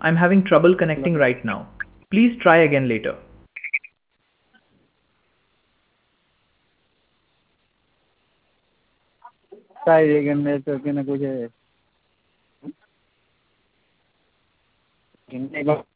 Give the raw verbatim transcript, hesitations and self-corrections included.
I'm having trouble connecting right now. Please try again later. Try again network in a good